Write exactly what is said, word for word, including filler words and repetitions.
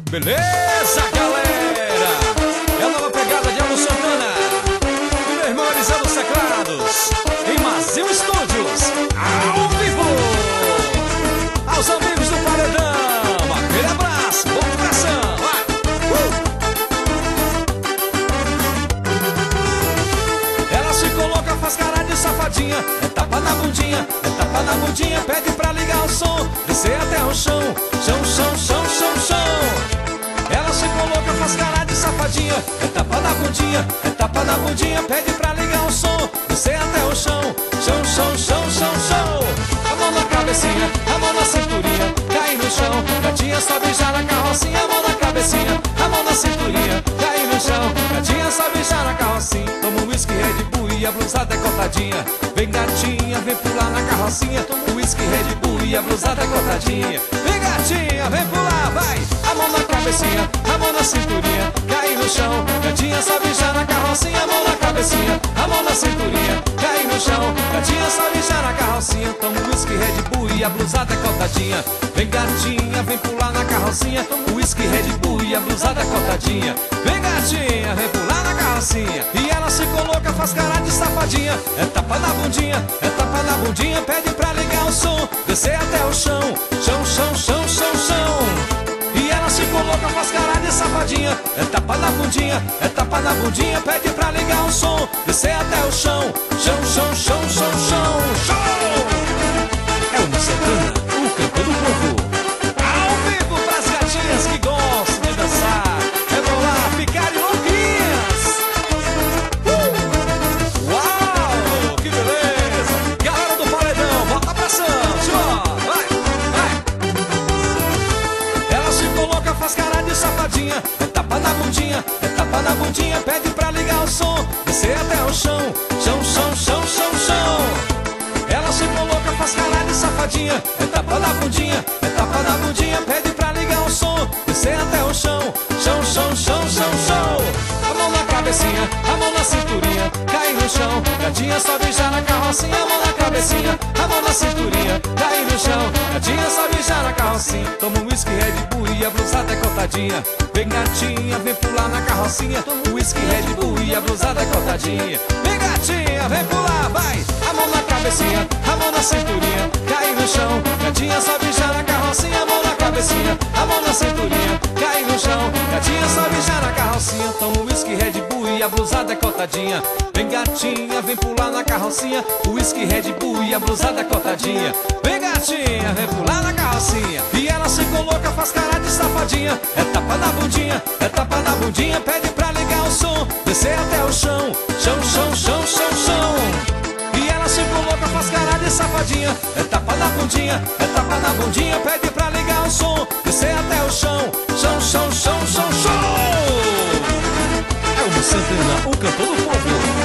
Beleza, galera? É a nova pegada de Alô Santana e meu irmão Eliseu dos Teclados em Mazil Studios, ao vivo. Aos amigos do Paredão, aquele abraço, bom coração, vai! Uh! Ela se coloca, faz cara de safadinha, é tapa na bundinha, é tapa na bundinha, pede pra ligar o som, descer até o chão, chão, chão, chão, chão, chão. Ela se coloca, faz cara de safadinha, é tapa na bundinha, é tapa na bundinha, pede pra ligar o som, descer até o chão, chão, chão, chão, chão, chão. A mão na cabecinha, a mão na cinturinha, cai no chão, gatinha sobe já na carrocinha, a mão na cabecinha, a mão na cinturinha, cai no chão, gatinha sobe já na carrocinha. Toma um whisky Red Bull e a blusa decotadinha, vem gatinha, vem pular na carrocinha, toma um whisky Red Bull e a blusa decotadinha, vem gatinha, vem pular, vai! A mão na cabecinha, a mão na cinturinha, cai no chão, gatinha sobe já na carrocinha, a mão na cabecinha, a mão na cinturinha, cai no chão, gatinha sobe já na carrocinha, toma um whisky Red Bull e a blusa decotadinha, vem gatinha, vem pular na carrocinha, toma um whisky Red Bull e a blusa decotadinha, vem gatinha, vem pular na carrocinha, e ela se coloca, faz cara de safadinha, é tapa na bundinha, é tapa na bundinha, pede pra ligar o som, descer até o chão, chão, chão, chão, chão, chão. E ela se coloca, faz cara de safadinha, é tapa na bundinha, é tapa na bundinha, pede pra ligar o som, descer até o chão, chão, chão, chão, chão, chão, chão. É o Santana, o cantor do povo, ao vivo pras gatinhas que gostam de dançar, é bom lá ficarem louquinhas. uh! Uau, que beleza! Galera do Paredão, volta pra Santos, vai, vai. Ela se coloca, faz cara de safadinha, é tapa na bundinha, é tapa na bundinha, pede pra ligar o som, descer até o chão, chão, chão, chão, chão, chão. Ela se coloca, faz cara de safadinha, é tapa na bundinha, é tapa na bundinha, pede pra ligar o som, descer até o chão, chão, chão, chão, chão, chão. A mão na cabecinha, a mão na cinturinha, cai no chão, gatinha sobe já na carrocinha, a mão na cabecinha, a mão na cinturinha, cai no chão, gatinha sobe já na carrocinha, toma um whisky Red Bull e a blusa decotadinha, vem gatinha, vem pular na carrocinha, toma um whisky Red Bull e a blusa decotadinha, vem gatinha, vem pular, vai! A mão na cabecinha, a mão na cinturinha, cai no chão, gatinha sobe já na carrocinha, a mão na cabecinha, a mão na cinturinha, cai no chão, gatinha sobe já na carrocinha, toma um whisky Red Bull e a blusa decotadinha, vem gatinha, vem pular na carrocinha, o whisky Red Bull e a blusa decotadinha, vem gatinha, vem pular na carrocinha, e ela se coloca, faz cara de safadinha, é tapa na bundinha, é tapa na bundinha, pede pra ligar o som, descer até o chão, chão, chão, chão, chão, chão. E ela se coloca, faz cara de safadinha, é tapa na bundinha, é tapa na bundinha, pede pra ligar o som, descer até o chão, chão, chão, chão, chão, chão. É o Santana, o cantor do povo.